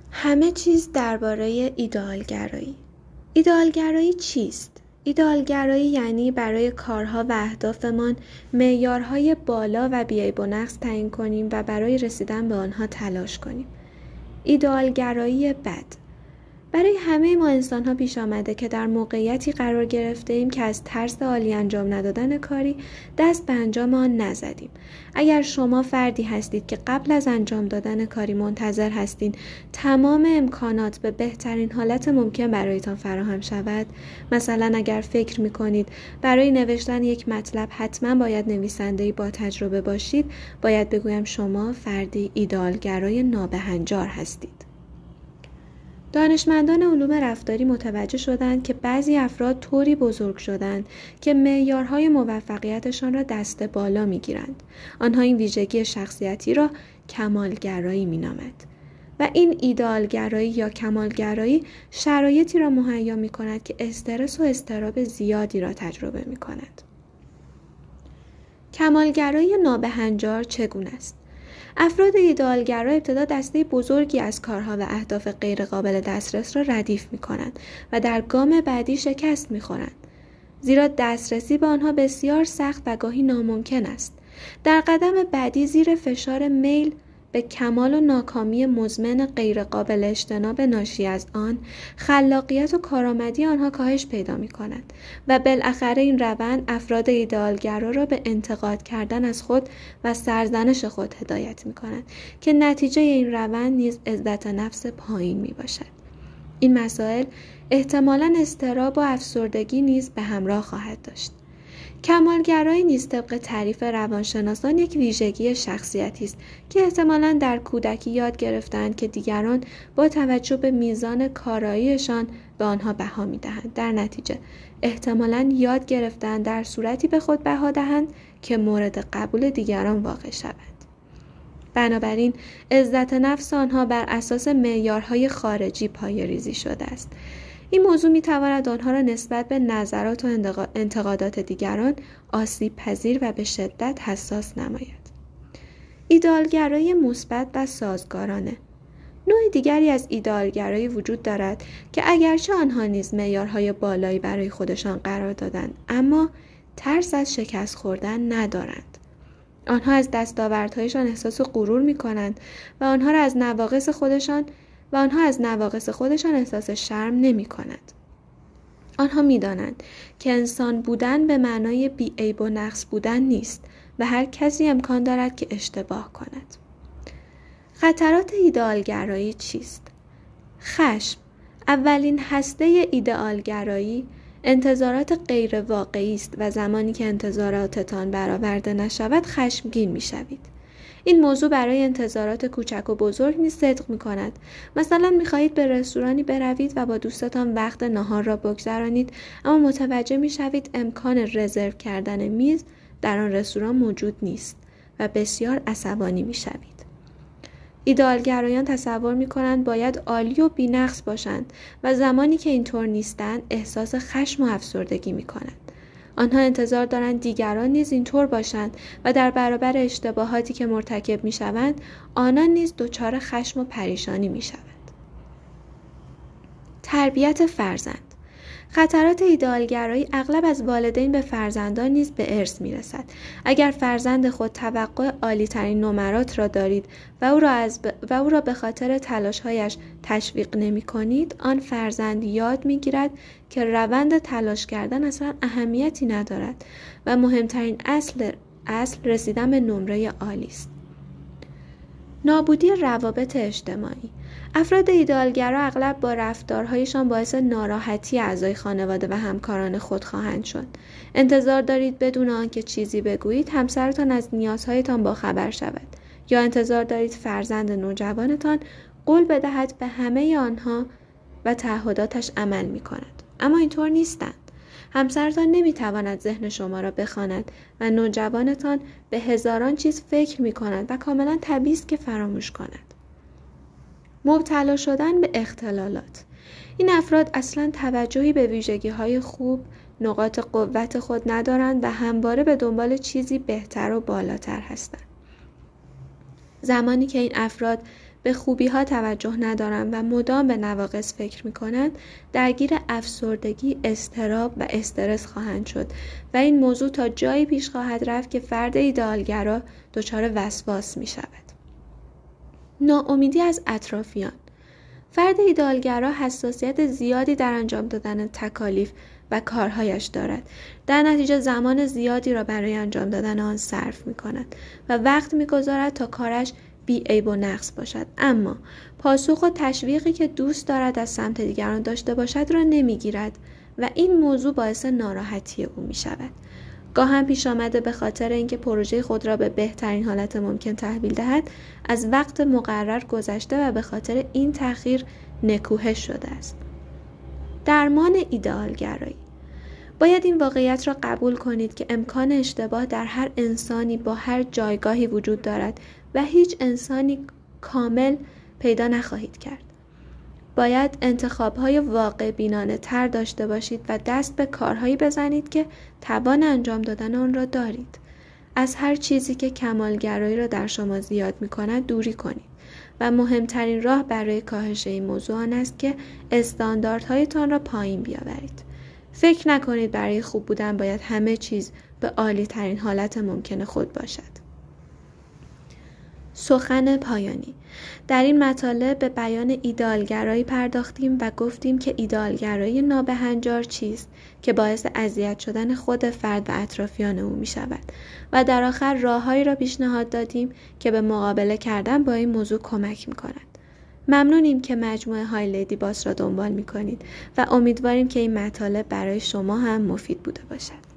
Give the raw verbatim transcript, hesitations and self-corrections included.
همه چیز درباره ایدئالگرایی. ایدئالگرایی چیست؟ ایدئالگرایی یعنی برای کارها و اهدافمان معیارهای بالا و بی‌عیب و نقص تعیین کنیم و برای رسیدن به آنها تلاش کنیم. ایدئالگرایی بد. برای همه ما انسان‌ها پیش آمده که در موقعیتی قرار گرفته ایم که از ترس عالی انجام ندادن کاری دست به انجام آن نزدیم. اگر شما فردی هستید که قبل از انجام دادن کاری منتظر هستید تمام امکانات به بهترین حالت ممکن برایتان فراهم شود، مثلا اگر فکر می‌کنید برای نوشتن یک مطلب حتما باید نویسنده‌ای با تجربه باشید، باید بگویم شما فردی ایدئالگرای نابهنجار هستید. دانشمندان علوم رفتاری متوجه شدند که بعضی افراد طوری بزرگ شدند که معیارهای موفقیتشان را دست بالا می‌گیرند. آنها این ویژگی شخصیتی را کمالگرایی می‌نامند و این ایدئالگرایی یا کمالگرایی شرایطی را مهیا می‌کند که استرس و اضطراب زیادی را تجربه می‌کنند. کمالگرایی نابهنجار چگونه است؟ افراد ایدئالگرا ابتدا دسته بزرگی از کارها و اهداف غیرقابل دسترس را ردیف می‌کنند و در گام بعدی شکست می‌خورند، زیرا دسترسی به آنها بسیار سخت و گاهی ناممکن است. در قدم بعدی زیر فشار میل به کمال و ناکامی مزمن غیرقابل اجتناب ناشی از آن، خلاقیت و کارآمدی آنها کاهش پیدا می‌کند و بالاخره این روند افراد ایدئالگرا را به انتقاد کردن از خود و سرزنش خود هدایت می‌کند که نتیجه این روند نیز عزت نفس پایین میباشد. این مسائل احتمالاً اضطراب و افسردگی نیز به همراه خواهد داشت. کمالگرایی نیز طبق تعریف روانشناسان یک ویژگی شخصیتی است که احتمالاً در کودکی یاد گرفتند که دیگران با توجه به میزان کاراییشان به آنها بها می‌دهند. در نتیجه احتمالاً یاد گرفتند در صورتی به خود بها دهند که مورد قبول دیگران واقع شوند. بنابراین عزت نفس آنها بر اساس معیارهای خارجی پایه‌ریزی شده است. این موضوع می‌تواند آنها را نسبت به نظرات و انتقادات دیگران آسیب پذیر و به شدت حساس نماید. ایدئالگرایی مثبت و سازگارانه. نوع دیگری از ایدئالگرایی وجود دارد که اگرچه آنها نیز معیارهای بالایی برای خودشان قرار دادند، اما ترس از شکست خوردن ندارند. آنها از دستاوردهایشان احساس غرور می‌کنند و آنها را از نواقص خودشان و آنها از نواقص خودشان احساس شرم نمی کنند. آنها می دانند که انسان بودن به معنای بی‌عیب و نقص بودن نیست و هر کسی امکان دارد که اشتباه کند. خطرات ایدئالگرایی چیست؟ خشم، اولین هسته ایدئالگرایی، انتظارات غیر واقعی است و زمانی که انتظاراتتان برآورده نشود خشمگین می شوید. این موضوع برای انتظارات کوچک و بزرگ نیز صدق می کند. مثلا می خواهید به رستورانی بروید و با دوستتان وقت ناهار را بگذرانید، اما متوجه می شوید امکان رزرو کردن میز در آن رستوران موجود نیست و بسیار عصبانی می شوید. ایدئالگرایان تصور می کنند باید عالی و بی‌نقص باشند و زمانی که اینطور نیستند احساس خشم و افسردگی می کنند. آنها انتظار دارند دیگران نیز اینطور باشند و در برابر اشتباهاتی که مرتکب می شوند آنان نیز دچار خشم و پریشانی می شوند. تربیت فرزند. خطرات ایدئالگرایی اغلب از والدین به فرزندان نیز به ارث می رسد. اگر فرزند خود توقع عالی ترین نمرات را دارید و او را, از ب... و او را به خاطر تلاش‌هایش تشویق نمی کنید، آن فرزند یاد می گیرد که روند تلاش کردن اصلا اهمیتی ندارد و مهمترین اصل, اصل رسیدن به نمره عالی است. نابودی روابط اجتماعی. افراد ایدئالگرا اغلب با رفتارهایشان باعث ناراحتی اعضای خانواده و همکاران خود خواهند شد. انتظار دارید بدون آنکه چیزی بگویید همسرتان از نیازهایتان باخبر شود، یا انتظار دارید فرزند نوجوانتان قول بدهد به همه آنها و تعهداتش عمل می کند. اما اینطور نیستند. همسرتان نمیتواند ذهن شما را بخواند و نوجوانتان به هزاران چیز فکر می کند و کاملا طبیعی است که فراموش کند. مبتلا شدن به اختلالات. این افراد اصلا توجهی به ویژگی‌های خوب، نقاط قوت خود ندارند و همواره به دنبال چیزی بهتر و بالاتر هستند. زمانی که این افراد به خوبی ها توجه ندارند و مدام به نواقص فکر می کنند، درگیر افسردگی، اضطراب و استرس خواهند شد و این موضوع تا جایی پیش خواهد رفت که فرد ایدئالگرا دچار وسواس می شود. ناامیدی از اطرافیان. فرد ایدئالگرا حساسیت زیادی در انجام دادن تکالیف و کارهایش دارد. در نتیجه زمان زیادی را برای انجام دادن آن صرف می کند و وقت می گذارد تا کارش بی عیب و نقص باشد، اما پاسخ و تشویقی که دوست دارد از سمت دیگران داشته باشد را نمی گیرد و این موضوع باعث ناراحتی او می شود. گاهم پیش آمده به خاطر اینکه پروژه خود را به بهترین حالت ممکن تحویل دهد از وقت مقرر گذشته و به خاطر این تأخیر نکوهش شده است. درمان ایدئالگرایی. باید این واقعیت را قبول کنید که امکان اشتباه در هر انسانی با هر جایگاهی وجود دارد و هیچ انسانی کامل پیدا نخواهید کرد. باید انتخاب‌های واقع بینانه تر داشته باشید و دست به کارهایی بزنید که توان انجام دادن آن را دارید. از هر چیزی که کمالگرایی را در شما زیاد می‌کند دوری کنید و مهمترین راه برای کاهش این موضوع آن است که استانداردهایتان را پایین بیاورید. فکر نکنید برای خوب بودن باید همه چیز به عالی ترین حالت ممکن خود باشد. سخن پایانی. در این مطالب به بیان ایدئالگرایی پرداختیم و گفتیم که ایدئالگرایی نابهنجار چیست که باعث اذیت شدن خود فرد و اطرافیان او می شود و در آخر راههایی را پیشنهاد دادیم که به مقابله کردن با این موضوع کمک می کنند. ممنونیم که مجموعه های لیدی باس را دنبال می کنید و امیدواریم که این مطالب برای شما هم مفید بوده باشد.